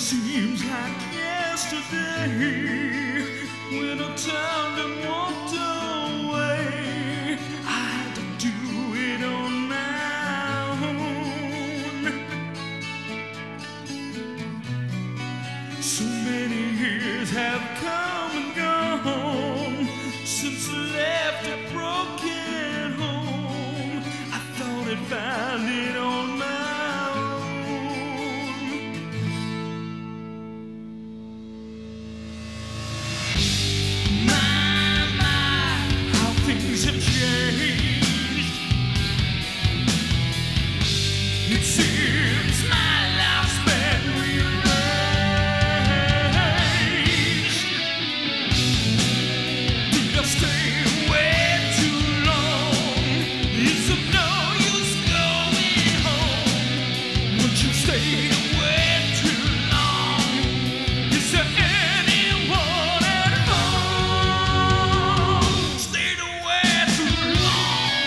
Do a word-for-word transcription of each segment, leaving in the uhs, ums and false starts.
Seems like yesterday when I turned and walked away. I had to do it on my own. So many years have come and gone since I left a broken home. I thought I'd find it on my own. It seems my life's been rearranged. Did I stay away too long? Is it no use going home? Once you stayed away too long, is there anyone at home? Stayed away too long.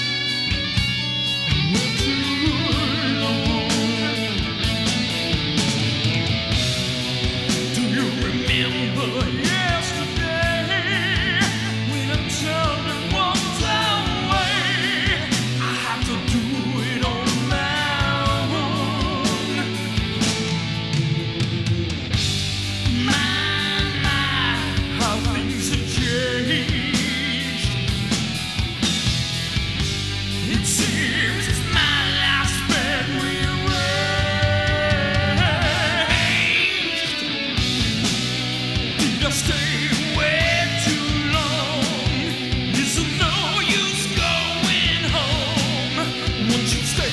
It seems my life's been rearranged. Did I stay away too long? Is it no use going home? Once you stay